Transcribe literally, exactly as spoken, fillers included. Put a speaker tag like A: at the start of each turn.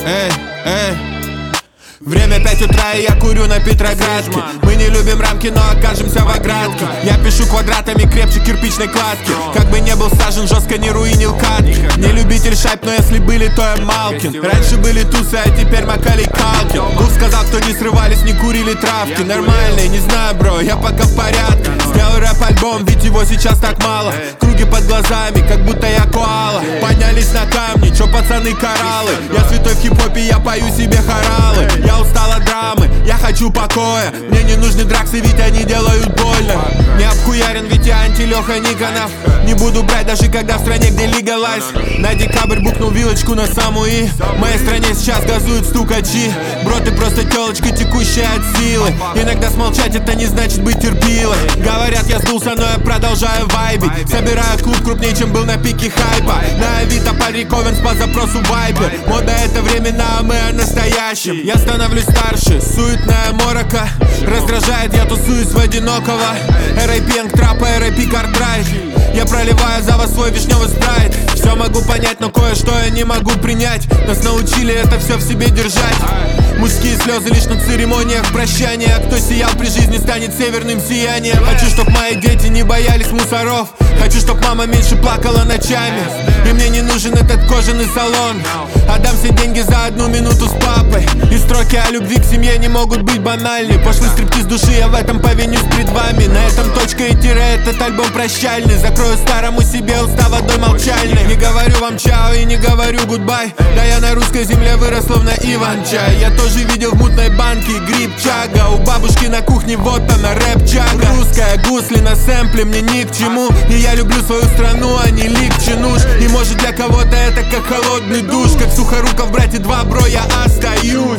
A: Эй, эй. Время пять утра, и я курю на Петроградке. Мы не любим рамки, но окажемся в оградке. Я пишу квадратами крепче кирпичной кладки. Как бы не был сажен, жестко не руинил катки. Не любитель шайб, но если были, то я Малкин. Раньше были тусы, а теперь Макалей Калкин. Гуф сказал, кто не срывались, не курили травки. Нормальный, не знаю, бро, я пока в порядке. Сделал рэп-альбом, ведь его сейчас так мало. Круги под глазами, как будто я коала. Поднялись на камни, чё пацаны кораллы. Я святой в хип-хопе, я пою себе хоралы. Я устал от драмы, я хочу покоя. Мне не нужны драксы, ведь они делают больно. Не обхуярен, ведь я анти-Леха Никонов. Не буду брать, даже когда в стране, где легалайз. На декабрь букнул вилочку на саму И. В моей стране сейчас газуют стукачи. Бро, ты просто телочка, текущая от силы. Иногда смолчать, это не значит быть терпилой. Говорят, я сдулся, но я продолжаю вайбить. Собираю клуб крупнее, чем был на пике хайпа. На Авито Париковен по запросу вайпер. Мода это времена, а мы о настоящем. Я становлюсь старше, суетная морока. Раздражает, я тусуюсь в одинокого. эр эй пи, трап, эр эй пи, картрайт. Я проливаю за вас свой вишневый спрайт. Все могу понять, но кое-что я не могу принять. Нас научили это все в себе держать. Мужские слезы лишь на церемониях прощания. Кто сиял при жизни, станет северным сиянием. Хочу, чтоб мои дети не боялись мусоров. Хочу, чтоб мама меньше плакала ночами. И мне не нужен этот кожаный салон. Отдам все деньги за одну минуту с папой. И строки о любви к семье не могут быть банальны. Пошлый стриптиз души, я в этом повинюсь пред вами. На этом точка и тире, этот альбом прощальный. Закрою старому себе уста водой молчальной. Не говорю вам чао и не говорю гудбай. Да я на русской земле вырос словно Иван-чай. Я тоже видел в мутной банке гриб чага. У бабушки на кухне вот она рэп-чага. Русская гусли на сэмпле мне ни к чему. И я люблю свою страну, а не лик чинуш. И может для кого-то это как холодный душ. Как Сухоруков, братья два, бро, я остаюсь.